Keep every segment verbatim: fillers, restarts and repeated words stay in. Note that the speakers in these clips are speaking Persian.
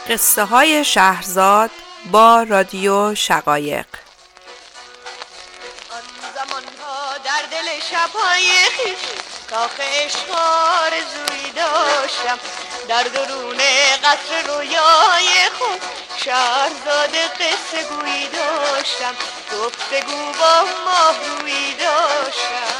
قصه های شهرزاد با رادیو شقایق. آن زمانها در دل شب‌های خیش کاخ عشق آرزویی داشتم، در درون قصر رویای خود شهرزاد قصه گویی داشتم، گفتگو با ماهرویی داشتم.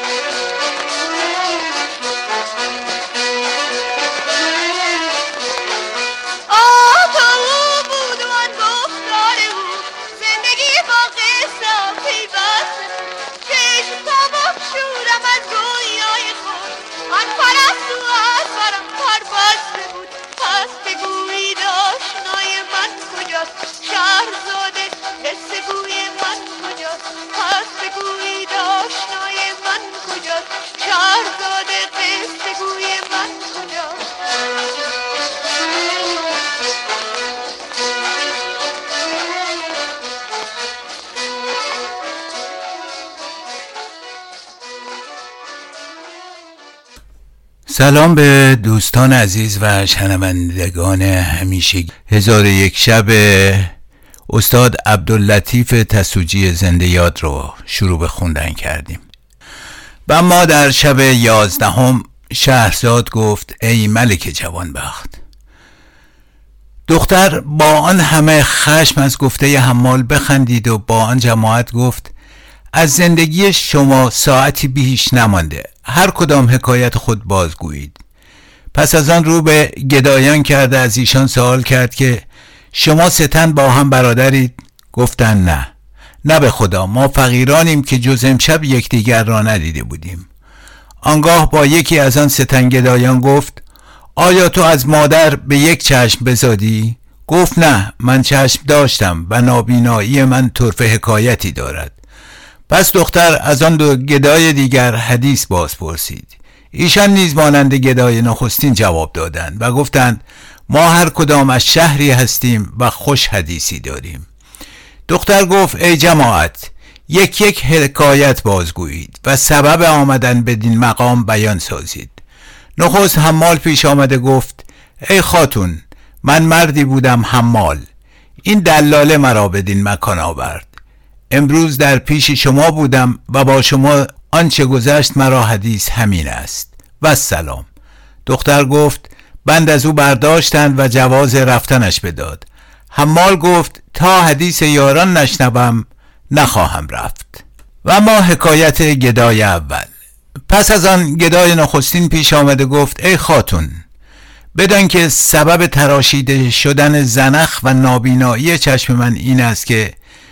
سلام به دوستان عزیز و شنوندگان همیشگی. هزار و یک شب استاد عبداللطیف تسوجی زنده یاد رو شروع به خوندن کردیم. و ما در شب یازدهم شهرزاد گفت ای ملک جوانبخت. دختر با آن همه خشم از گفته حمال بخندید و با آن جماعت گفت از زندگی شما ساعتی بیش نمانده، هر کدام حکایت خود بازگویید. پس از آن رو به گدایان کرده از ایشان سوال کرد که شما سه تن با هم برادرید؟ گفتند نه، نه به خدا، ما فقیرانیم که جز امشب یکدیگر را ندیده بودیم. آنگاه با یکی از آن سه تن گدایان گفت آیا تو از مادر به یک چشم بزادی؟ گفت نه، من چشم داشتم و نابینایی من طرف حکایتی دارد. پس دختر از آن دو گدای دیگر حدیث باز پرسید. ایشان نیز مانند گدای نخستین جواب دادند و گفتند ما هر کدام از شهری هستیم و خوش حدیثی داریم. دختر گفت ای جماعت، یک یک حکایت بازگویید و سبب آمدن بدین مقام بیان سازید. نخست حمال پیش آمده گفت ای خاتون، من مردی بودم حمال، این دلاله مرا بدین مکان آورد. امروز در پیش شما بودم و با شما آنچه گذشت مرا حدیث همین است و سلام. دختر گفت بند از او برداشتند و جواز رفتنش بداد. حمال گفت تا حدیث یاران نشنوم نخواهم رفت. و ما حکایت گدای اول. پس از آن گدای نخستین پیش آمده گفت ای خاتون، بدان که سبب تراشیده شدن زنخ و نابینایی چشم من این است که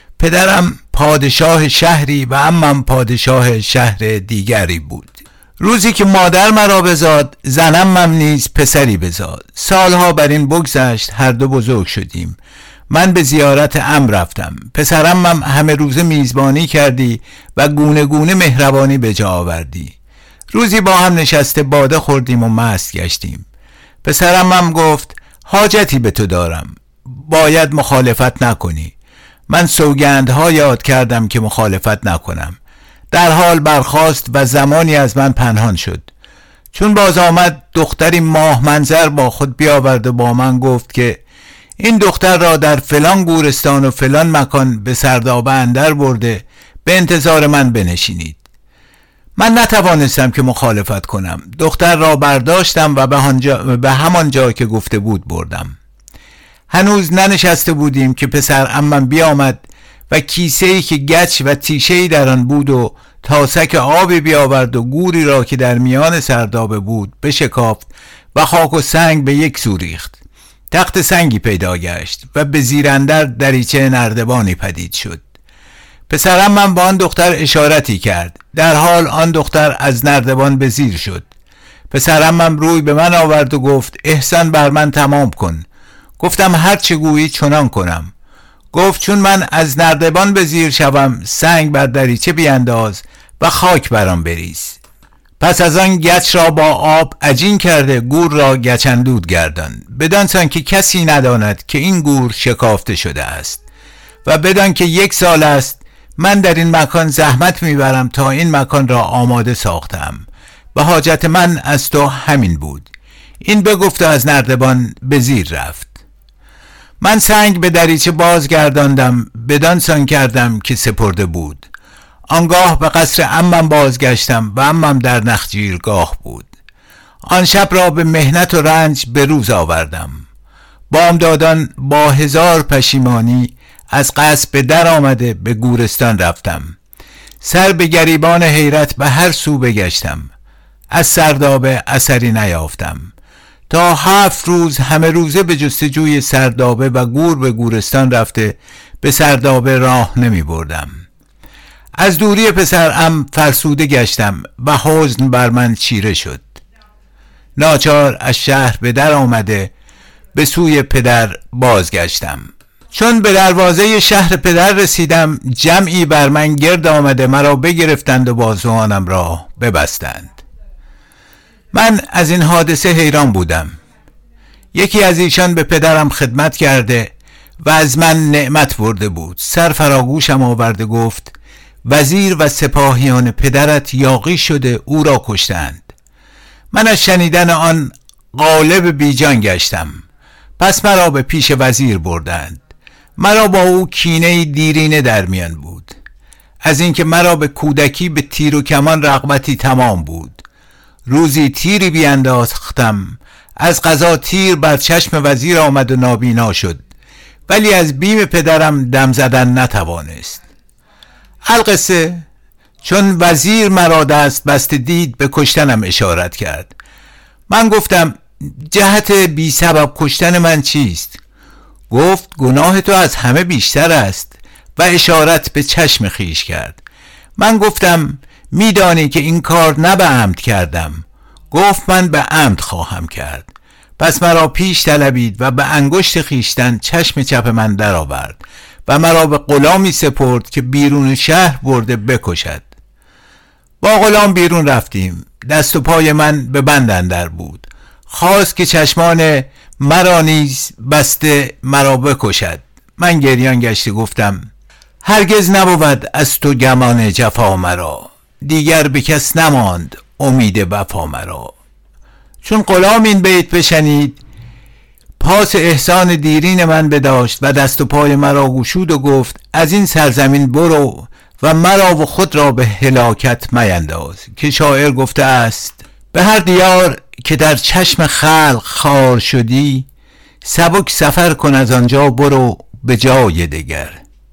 پدرم پادشاه شهری و عمم پادشاه شهر دیگری بود. روزی که مادر مرا بزاد زنمم نیز پسری بزاد. سالها بر این بگذشت، هر دو بزرگ شدیم. من به زیارت عم رفتم، پسرمم همه روزه میزبانی کردی و گونه گونه مهربانی به جا آوردی. روزی با هم نشسته باده خوردیم و مست گشتیم. پسرمم گفت حاجتی به تو دارم، باید مخالفت نکنی. من سوگندها یاد کردم که مخالفت نکنم. در حال برخاست و زمانی از من پنهان شد. چون باز آمد دختری ماه منظر با خود بیاورد و با من گفت که این دختر را در فلان گورستان و فلان مکان به سردابه اندر برده، به انتظار من بنشینید. من نتوانستم که مخالفت کنم. دختر را برداشتم و به, هنجا به همان جا که گفته بود بردم. هنوز ننشسته بودیم که پسر عمم بیامد و کیسه‌ای که گچ و تیشه‌ای در آن بود و تاسک آبی بیاورد و گوری را که در میان سردابه بود بشکافت و خاک و سنگ به یک سو ریخت. تخت سنگی پیدا گشت و به زیر اندر دریچه نردبانی پدید شد. پسر عمم با آن دختر اشارتی کرد. در حال آن دختر از نردبان به زیر شد. پسر عمم روی به من آورد و گفت احسان بر من تمام کن. گفتم هر چه گویی چنان کنم. گفت چون من از نردبان به زیر شوم سنگ بر دریچه بینداز و خاک برام بریز. پس از آن گچ را با آب عجین کرده گور را گچندود گردان، بدان سان که کسی نداند که این گور شکافته شده است. و بدان که یک سال است من در این مکان زحمت میبرم تا این مکان را آماده ساختم و حاجت من از تو همین بود. این بگفت از نردبان به زیر رفت. من سنگ به دریچه بازگرداندم، بدانسان کردم که سپرده بود. آنگاه به قصر عمم بازگشتم و عمم در نخجیرگاه بود. آن شب را به مهنت و رنج به روز آوردم. بامدادان با هزار پشیمانی از قصر به در آمده به گورستان رفتم. سر به گریبان حیرت به هر سو بگشتم. از سردابه اثری نیافتم. تا هفت روز همه روزه به جستجوی سردابه و گور به گورستان رفته به سردابه راه نمی بردم. از دوری پسرعم فرسوده گشتم و حزن بر من چیره شد. ناچار از شهر به در آمده به سوی پدر بازگشتم. چون به دروازه شهر پدر رسیدم، جمعی بر من گرد آمده مرا بگرفتند و بازوانم را ببستند. من از این حادثه حیران بودم. یکی از ایشان به پدرم خدمت کرده و از من نعمت برده بود. سر فراگوشم آورده گفت وزیر و سپاهیان پدرت یاغی شده او را کشتند. من از شنیدن آن غالب بیجان گشتم. پس مرا به پیش وزیر بردند. مرا با او کینه دیرینه در میان بود. از اینکه مرا به کودکی به تیر و کمان رغبتی تمام بود. روزی تیری بیانداختم، از قضا تیر بر چشم وزیر آمد و نابینا شد، ولی از بیم پدرم دم زدن نتوانست. القصه چون وزیر مرا دست بسته دید به کشتنم اشارت کرد. من گفتم جهت بی سبب کشتن من چیست؟ گفت گناه تو از همه بیشتر است و اشارت به چشم خیش کرد. من گفتم میدانی که این کار نه به عمد کردم. گفت من به عمد خواهم کرد. پس مرا پیش طلبید و به انگشت خیشتن چشم چپ من در آورد و مرا به غلامی سپرد که بیرون شهر برده بکشد. با غلام بیرون رفتیم. دست و پای من به بند اندر بود. خواست که چشمان مرا نیز بسته مرا بکشد. من گریان گشته گفتم هرگز نبود از تو گمان جفا مرا، دیگر به کس نماند امید وفا مرا. چون غلام این بیت بشنید، پاس احسان دیرین من بداشت و دست و پای مرا گشود و گفت از این سرزمین برو و مرا و خود را به هلاکت مینداز، که شاعر گفته است به هر دیار که در چشم خلق خار شدی، سبک سفر کن از آنجا برو به جای دگر.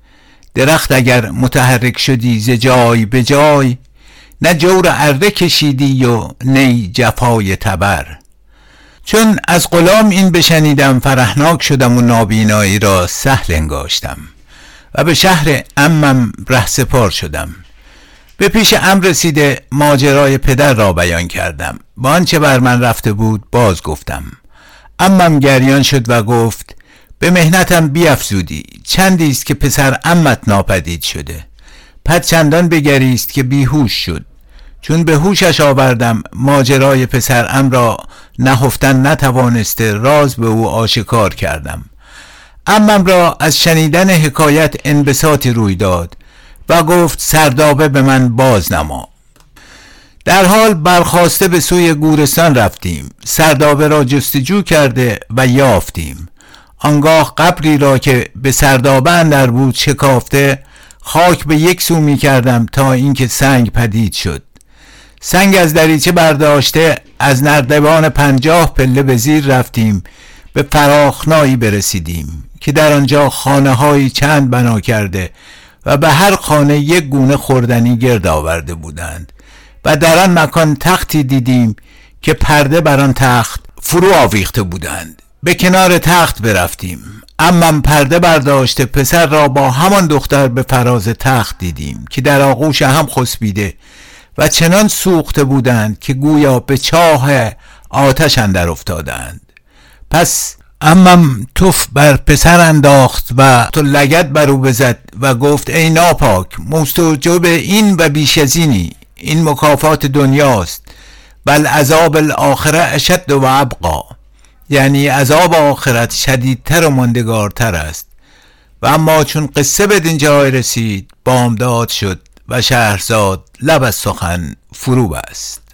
درخت اگر متحرک شدی ز جای به جای، نه جور اره کشیدی و نی جفای تبر. چون از غلام این بشنیدم فرحناک شدم و نابینایی را سهل انگاشتم و به شهر عمم رهسپار شدم. به پیش عم رسیده ماجرای پدر را بیان کردم. با آنچه بر من رفته بود باز گفتم. عمم گریان شد و گفت به مهنتم بیفزودی. چندی است که پسر عمت ناپدید شده. پس چندان بگریست که بیهوش شد. چون به هوشش آوردم ماجرای پسر عم را نهفتن نتوانسته راز به او آشکار کردم. عمم را از شنیدن حکایت انبساطی روی داد و گفت سردابه به من باز نما. در حال برخاسته به سوی گورستان رفتیم. سردابه را جستجو کرده و یافتیم. آنگاه قبری را که به سردابه اندر بود شکافته خاک به یک سو می کردم تا اینکه سنگ پدید شد. سنگ از دریچه برداشته از نردبان پنجاه پله به زیر رفتیم. به فراخنایی برسیدیم که در آنجا خانه هایی چند بنا کرده و به هر خانه یک گونه خوردنی گرد آورده بودند و در آن مکان تختی دیدیم که پرده بر آن تخت فرو آویخته بودند. به کنار تخت برفتیم. عمم پرده برداشته پسر را با همان دختر به فراز تخت دیدیم که در آغوش هم خسبیده و چنان سوخته بودند که گویا به چاه آتش اندر افتادند. پس عمم تف بر پسر انداخت و تو لگد بر او بزد و گفت ای ناپاک، مستوجب این و بیش از اینی. این مکافات دنیاست، بل عذاب الاخره اشد و ابقا، یعنی عذاب آخرت شدیدتر و ماندگارتر است. و اما چون قصه به دینجای رسید بامداد شد و شهرزاد لب از سخن فرو بست.